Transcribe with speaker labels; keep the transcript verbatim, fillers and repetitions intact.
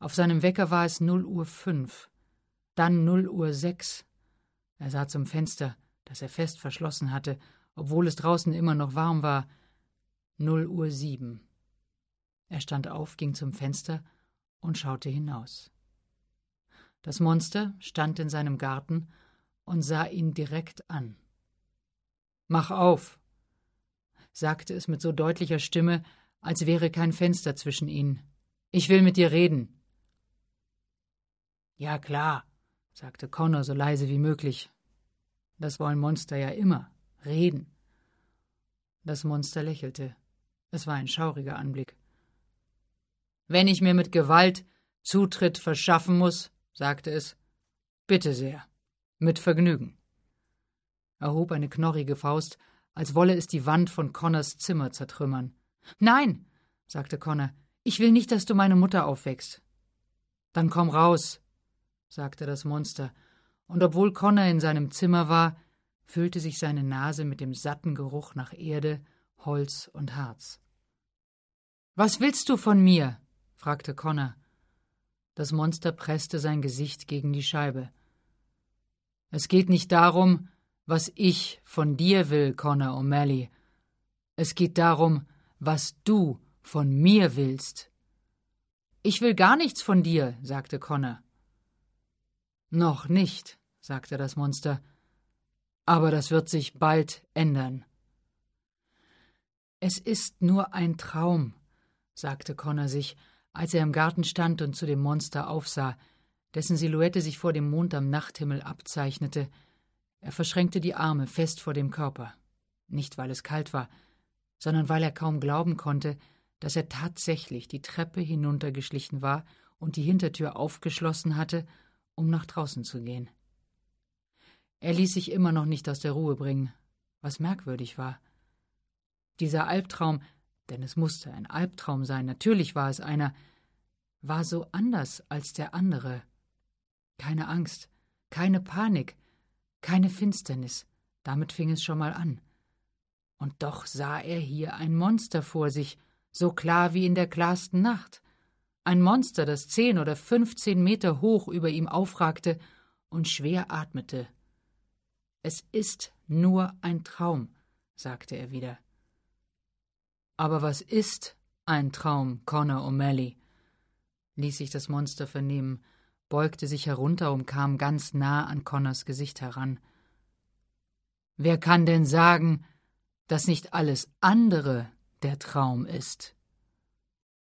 Speaker 1: Auf seinem Wecker war es null Uhr fünf, dann null Uhr sechs. Er sah zum Fenster, das er fest verschlossen hatte, obwohl es draußen immer noch warm war. null Uhr sieben. Er stand auf, ging zum Fenster und schaute hinaus. Das Monster stand in seinem Garten und sah ihn direkt an. »Mach auf«, sagte es mit so deutlicher Stimme, als wäre kein Fenster zwischen ihnen. »Ich will mit dir reden.« »Ja, klar«, sagte Connor so leise wie möglich. Das wollen Monster ja immer, reden. Das Monster lächelte. Es war ein schauriger Anblick. »Wenn ich mir mit Gewalt Zutritt verschaffen muss«, sagte es, »bitte sehr, mit Vergnügen.« Er hob eine knorrige Faust, als wolle es die Wand von Connors Zimmer zertrümmern. »Nein«, sagte Connor, »ich will nicht, dass du meine Mutter aufweckst.« »Dann komm raus«, sagte das Monster, und obwohl Connor in seinem Zimmer war, füllte sich seine Nase mit dem satten Geruch nach Erde, Holz und Harz. »Was willst du von mir?« fragte Connor. Das Monster presste sein Gesicht gegen die Scheibe. »Es geht nicht darum, was ich von dir will, Connor O'Malley. Es geht darum, was du von mir willst.« »Ich will gar nichts von dir«, sagte Connor. »Noch nicht«, sagte das Monster, »aber das wird sich bald ändern.« »Es ist nur ein Traum«, sagte Connor sich, als er im Garten stand und zu dem Monster aufsah, dessen Silhouette sich vor dem Mond am Nachthimmel abzeichnete. Er verschränkte die Arme fest vor dem Körper. Nicht, weil es kalt war, sondern weil er kaum glauben konnte, dass er tatsächlich die Treppe hinuntergeschlichen war und die Hintertür aufgeschlossen hatte, um nach draußen zu gehen. Er ließ sich immer noch nicht aus der Ruhe bringen, was merkwürdig war. Dieser Albtraum, denn es musste ein Albtraum sein, natürlich war es einer, war so anders als der andere. Keine Angst, keine Panik, keine Finsternis, damit fing es schon mal an. Und doch sah er hier ein Monster vor sich, so klar wie in der klarsten Nacht. Ein Monster, das zehn oder fünfzehn Meter hoch über ihm aufragte und schwer atmete. »Es ist nur ein Traum«, sagte er wieder. »Aber was ist ein Traum, Connor O'Malley?« ließ sich das Monster vernehmen, beugte sich herunter und kam ganz nah an Connors Gesicht heran. »Wer kann denn sagen, dass nicht alles andere der Traum ist?«